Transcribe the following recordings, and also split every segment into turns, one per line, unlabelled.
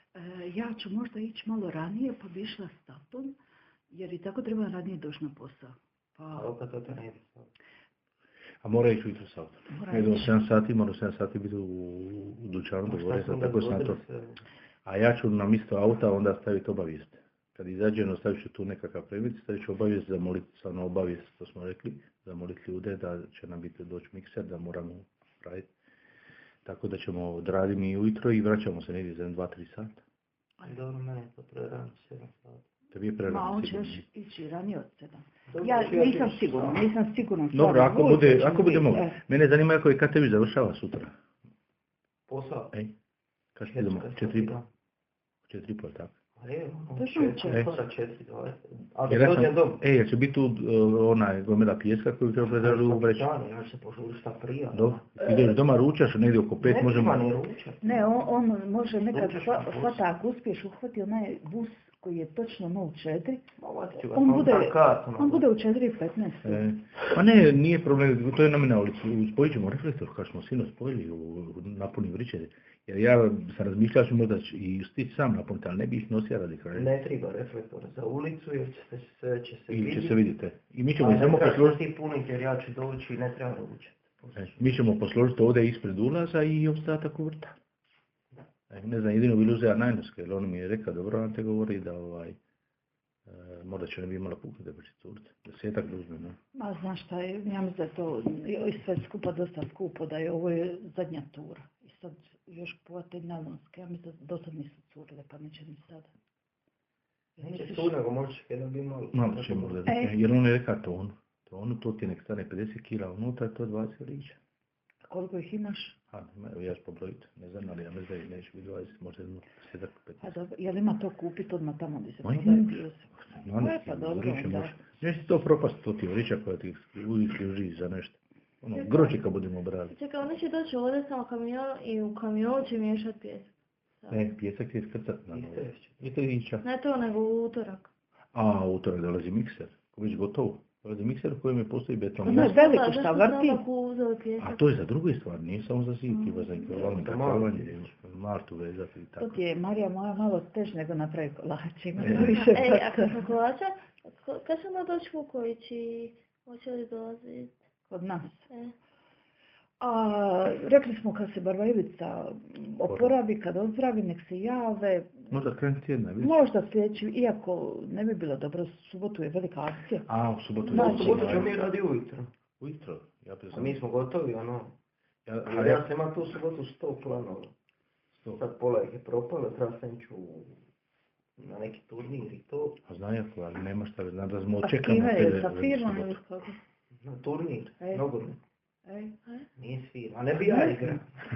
Ja ću možda ići malo ranije, pa bi išla s tatom, jer i tako treba ranije doći na posao.
A opet to ne ide.
A mora ići ujutro s autom. Ne do 7 sati, mora 7 sati biti u dućanu, dogovorio sam, tako sam to. A ja ću na mjesto auta onda staviti obavijest. Kad izađem, stavit ću tu nekakav predmet, stavit ću obavijest, zamoliti, stvarno obavijest, to smo rekli, zamoliti ljude da će nam biti doći mikser, da moramo raditi. Tako da ćemo odraditi mi ujutro i vraćamo se negdje za 2-3 sata.
Dobro, mene je to prerano 7 sati.
Tebi je prerano.
Ma, on će još ići ranije od 7. Ja nisam sigurna.
Dobro, ako bude mogli. Mene zanima ako je kad tebi završava sutra.
Posao?
Ej, kad što idemo? 4,5. 4,5, tako.
Ali dođem dom.
Jer će biti tu onaj gomila pijeska koju treba predražiti u vreću.
Ja ću se požuriti šta prija.
Dobro, ideš doma, ručaš, negdje oko 5 možemo...
Ne ručat.
Ne, on može nekad hvata, ako uspiješ uhvati onaj bus koji je točno 0,4, on bude u 4,15.
Pa ne, nije problem, to je na mene ulicu. Spojit ćemo reflektor, kao smo sino spojili u napuni vriće. Jer ja sam razmišljao što možda i stići sam napuniti, ali ne bi ih nosio radi kraja.
Ne treba reflektor za ulicu jer će se vidjeti.
Će se vidjeti. I mi ćemo samo posložiti...
ti puniti jer ja ću doći i ne treba ručati.
Mi ćemo posložiti ovdje ispred ulaza i ostatak u vrta. Ne znam, jedino bi uzeo najnoske, jer on mi je rekao, dobro, on te govori da možda će ne bi imala puknu da će curiti. 10-ak da uzme, ne?
Ma, znaš šta je, ja mislim da je to sve skupa dosta skupo, da je ovo zadnja tura. I sad još kupovati nalonske, ja mislim da do sad nisu curile, pa neće ni sada.
Neće cur, nego možeš jedan bi malo.
Malo će možda, jer on je rekao tonu, to ti nek stane 50 kila unutra, to je 20 lića.
Koliko ih imaš?
Ja ću pobrojiti, ne znam, ali ja mislim da neće biti 20, možda 10-15.
A dobro, je li ima to kupiti odmah tamo gdje se prodaje pijesak? Pa dobro, onda.
Neće to propast, to ti vrića koja ti uvijek služi za nešto. Groće kad budemo brali.
Čekaj, oni će doći ovdje samo kamion i u kamionu će miješati pijesak.
Ne, pijesak je iskrcat na novo. I to ića.
Ne to, nego u utorak.
A, u utorak dolazi mikser, ko već gotovo. Dolazi mikser u kojem je postoji beton.
Ono je veliko šta vrti.
A to je za druge stvari, nije samo za zid, za ekvivalno kakavanje, martu vezati i tako.
To ti je, Marija moja, malo tež nego napravi kolače.
Ej, a kad smo kolača, kad će onda doći Vuković i hoće li dolaziti?
Kod nas. A rekli smo kad se Barbajevica oporavi, kad ozdravi, nek se jave.
Možda kreni tjedna, vidiš?
Možda sljedeći, iako ne bi bilo dobro, subotu je velika akcija.
A, u subotu je
velika akcija. U subotu ćemo mi radi ujutro.
Ujutro?
A mi smo gotovi, ono. Ja sam imao tu subotu 100 planova. Sad pola ih je propalo, treba sam ću na neki turnir i to.
A znam ali nema šta, znam da smo očekamo.
Pa skive sa firmom ili kako?
Na turnir, nogomet. Nije svira, a ne bi
ja
igrao.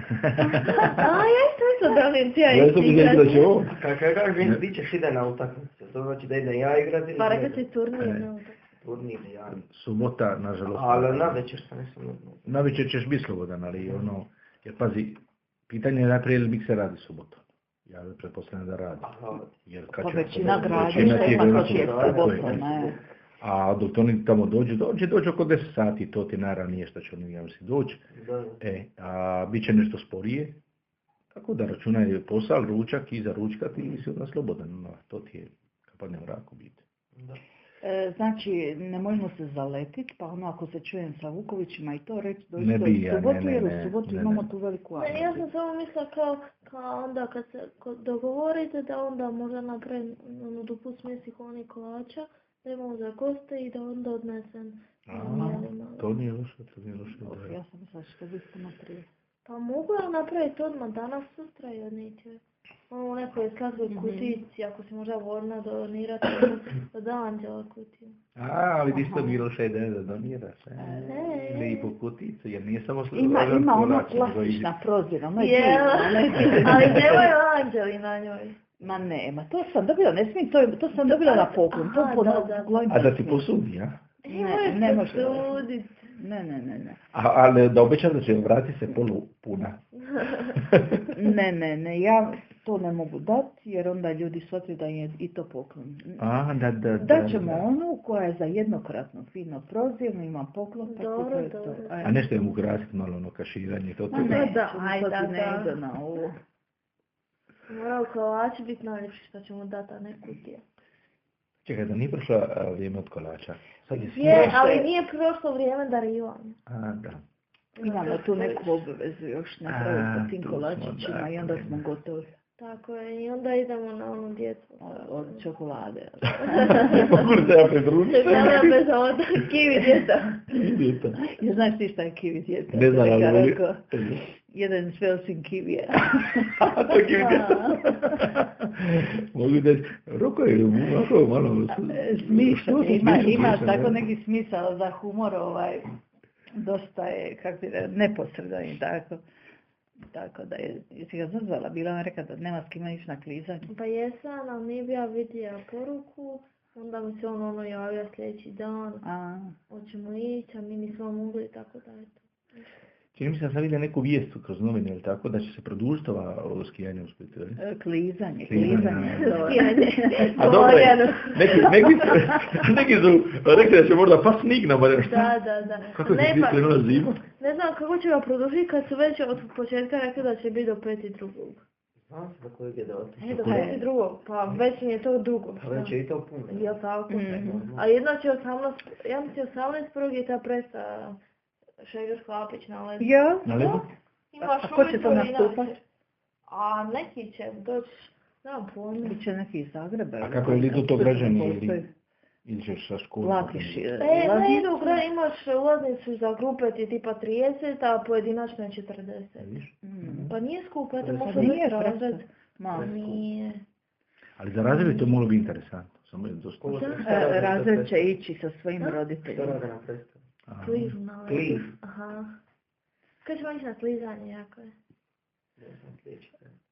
A ja isto da li ti ja
igrati.
Kako ti ćeš ide na utakmicu? To znači da ide ja igrati?
Pa rekao si turnir na utakmicu.
Turnir, ja.
Subota, nažalost.
Ali na večer sam ne sam.
Na večer ćeš biti slobodan, ali ono, jer pazi, pitanje je najprije li mikser radi subotu. Ja pretpostavljam da radi.
Pa većina gradilišta ima to je subota, ne.
A dok oni tamo dođe oko 10 sati, to ti najranije što će oni ja mislim doći. A bit će nešto sporije, tako da računaj posao, ručak i za ručkat i si onda slobodan. To ti je kad padne mrak u biti.
Znači, ne možemo se zaletiti, pa ono ako se čujem sa Vukovićima i to reći dođe u subotu, jer u subotu imamo tu veliku akciju.
Ja sam samo mislila kao onda kad se dogovorite da onda možda napravim dopust mjesih onih kolača, da imamo za goste i da onda odnesem.
To nije loše,
Ja sam mislila što biste napravili.
Pa mogu ja napraviti odmah danas, sutra i odnijeti. U nekoj slatkoj kutici, ako si možda voljna donirati od Anđela kutiju.
A, vidiš to Miloša ideja da doniraš, ili i po kuticu, jer nije samo
ima ono plastična prozira, ono je
ali nemoj Anđeli na njoj.
Ma nema, to sam dobila, ne smijem, to sam dobila na poklon.
A da ti posudi, a?
Ne može suditi. Ne.
Ali da obećam da će vrati se polupuna.
Ne, ja to ne mogu dati, jer onda ljudi shvate da je i to poklon. Da ćemo onu koja je za jednokratno fino prozirno, ima poklon, tako to je to.
A nešto je mu grasiti malo ono kaširanje, to.
Ne ide na ovo.
Morao kolači biti najljepši što ćemo dati, a ne kutije.
Čekaj, da nije prošlo vrijeme od kolača. Sad
je, ali nije prošlo vrijeme darivanja.
A, da.
Imamo tu neku obavezu još napraviti sa tim kolačićima i onda smo gotovi.
Tako je, i onda idemo na onu djecu.
Od čokolade.
Mogu li se ja pridružiti?
Čokolada bez oda, kiwi djeta.
Ja znaš ti šta je kiwi djeta?
Ne znam, ali
jedan švelsin kivija.
To je kiwi djeta. Mogu da Roko je ovako malo...
Ima tako neki smisao za humor, dosta je, kako bi rekao, neposredan i tako. Tako da je, jesi ga zazvala, bila ona rekla da nema s kima ići na klizanje.
Pa jesam, ali nije bi ja vidio poruku, onda mi se on javio sljedeći dan, hoćemo ići, a mi nismo mogli, tako da je to.
Čini mi se da sam vidio neku vijest kroz novine, ili tako, da će se produžiti ovo skijanje u Splitu, ili?
Klizanje.
Skijanje.
A dobro, neki su rekli da će možda pas snig na barem.
Da.
Kako će biti krenula zima?
Ne znam kako će ga produžiti kad su već od početka rekli da će biti do 5.2.
Znam se do kojeg je do
5.2. Pa već mi je to dugo.
Pa već je i to puno.
Ja tako. A jedno će 18, ja mislim 18.1. je ta predstava. Šegar Hlapić na ledu.
Ja?
Na ledu?
A ko će to nastupati?
A neki će doći, znam pojma.
Biće neki iz Zagreba.
A kako je li to građani ili ćeš sa školom?
Platiš.
Ne idu, imaš ulaznicu za grupe ti tipa 30, a pojedinačno je 40. Pa nije skupo, to možda nije razred. Nije.
Ali za razred je to moglo biti interesantno. Samo je dosta.
Razred će ići sa svojim roditeljima.
Što rade na predstavu?
Klizu na ledu.
Kliz.
Aha. Kad ćemo ići na klizanje, jako je?
Ne znam, sljedeći.